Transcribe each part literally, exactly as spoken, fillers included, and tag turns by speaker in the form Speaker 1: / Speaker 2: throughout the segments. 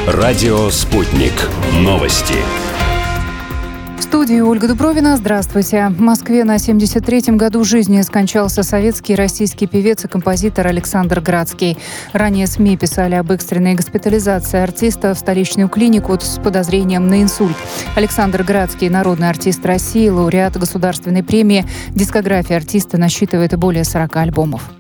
Speaker 1: Радио «Спутник». Новости.
Speaker 2: В студии Ольга Дубровина. Здравствуйте. В Москве на семьдесят третьем году жизни скончался советский и российский певец и композитор Александр Градский. Ранее СМИ писали об экстренной госпитализации артиста в столичную клинику с подозрением на инсульт. Александр Градский – народный артист России, лауреат государственной премии. Дискография артиста насчитывает более сорока альбомов.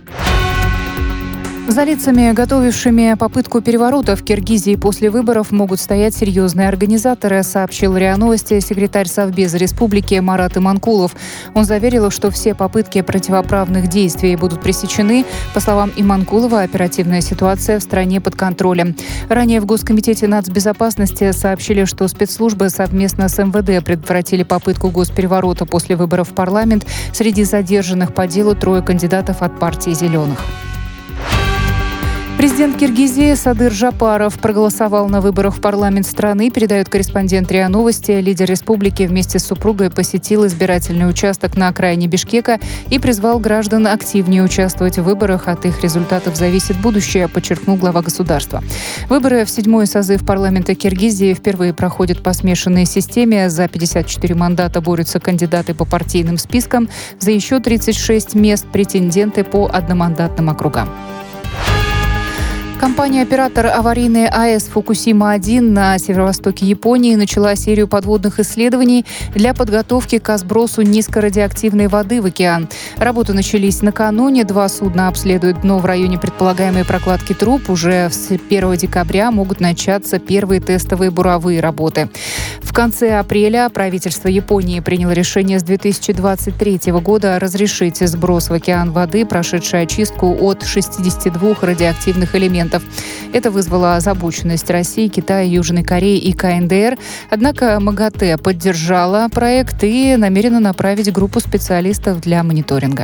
Speaker 2: За лицами, готовившими попытку переворота в Киргизии после выборов, могут стоять серьезные организаторы, сообщил РИА Новости секретарь Совбеза республики Марат Иманкулов. Он заверил, что все попытки противоправных действий будут пресечены. По словам Иманкулова, оперативная ситуация в стране под контролем. Ранее в Госкомитете нацбезопасности сообщили, что спецслужбы совместно с эм вэ дэ предотвратили попытку госпереворота после выборов в парламент. Среди задержанных по делу трое кандидатов от партии «Зеленых». Президент Киргизии Садыр Жапаров проголосовал на выборах в парламент страны, передает корреспондент РИА Новости. Лидер республики вместе с супругой посетил избирательный участок на окраине Бишкека и призвал граждан активнее участвовать в выборах. От их результатов зависит будущее, подчеркнул глава государства. Выборы в седьмой созыв парламента Киргизии впервые проходят по смешанной системе. За пятьдесят четыре мандата борются кандидаты по партийным спискам, за еще тридцать шесть мест претенденты по одномандатным округам. Компания-оператор аварийной АЭС «Фукусима-один» на северо-востоке Японии начала серию подводных исследований для подготовки к сбросу низкорадиоактивной воды в океан. Работы начались накануне. Два судна обследуют дно в районе предполагаемой прокладки труб. Уже с первого декабря могут начаться первые тестовые буровые работы. В конце апреля правительство Японии приняло решение с две тысячи двадцать третьего года разрешить сброс в океан воды, прошедшей очистку от шестидесяти двух радиоактивных элементов. Это вызвало озабоченность России, Китая, Южной Кореи и ка эн дэ эр. Однако МАГАТЭ поддержала проект и намерена направить группу специалистов для мониторинга.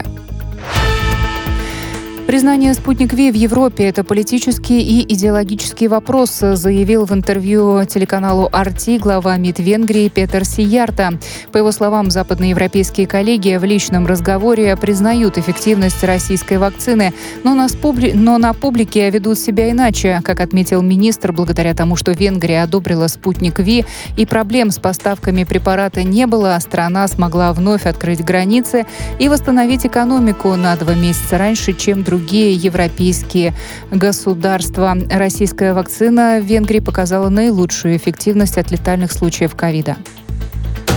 Speaker 2: Признание «Спутник Ви» в Европе – это политический и идеологический вопрос, заявил в интервью телеканалу ар ти глава МИД Венгрии Петер Сиярто. По его словам, западноевропейские коллеги в личном разговоре признают эффективность российской вакцины, но на, спубли... но на публике ведут себя иначе. Как отметил министр, благодаря тому, что Венгрия одобрила «Спутник Ви» и проблем с поставками препарата не было, страна смогла вновь открыть границы и восстановить экономику на два месяца раньше, чем другие. Другие европейские государства. Российская вакцина в Венгрии показала наилучшую эффективность от летальных случаев ковида.